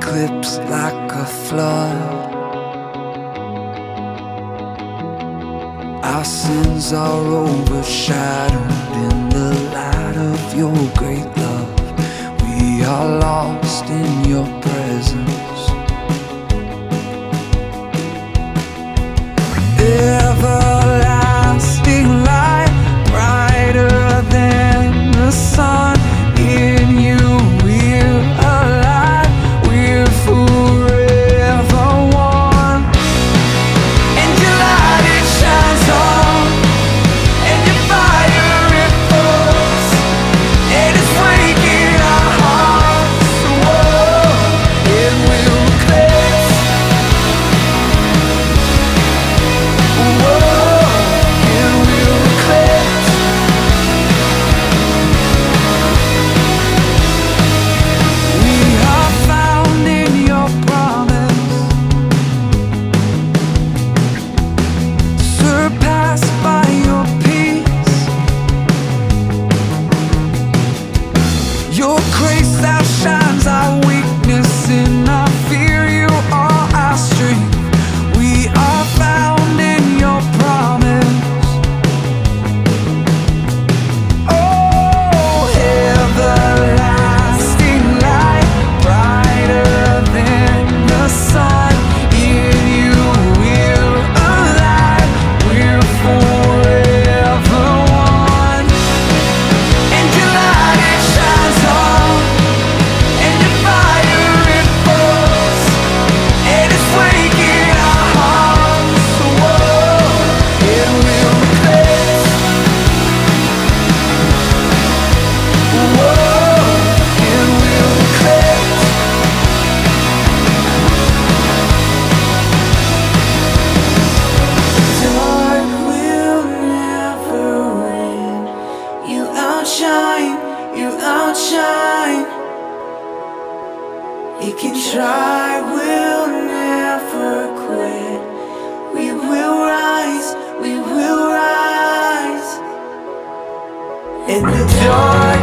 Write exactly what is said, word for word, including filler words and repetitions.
eclipse like a flood. Our sins are overshadowed in the light of your great love. We are lost in your presence. Everlasting light, brighter than the sun. In you we're alive, we're forever one. And your light, it shines on, and your fire, it falls, and it's waking our hearts. Whoa, it will eclipse. Your grace outshines our weakness, and I fear you are our strength. We are found in your promise. Oh, everlasting light, brighter than the sun. In you we're alive, we're forever one. And your light, it shines on, and your fire, it falls, and it's waking our hearts. Whoa, it will eclipse. Whoa, it will eclipse. Dark will never win. You outshine, you outshine. It can try, we'll never quit. We will rise, we will rise. In the dark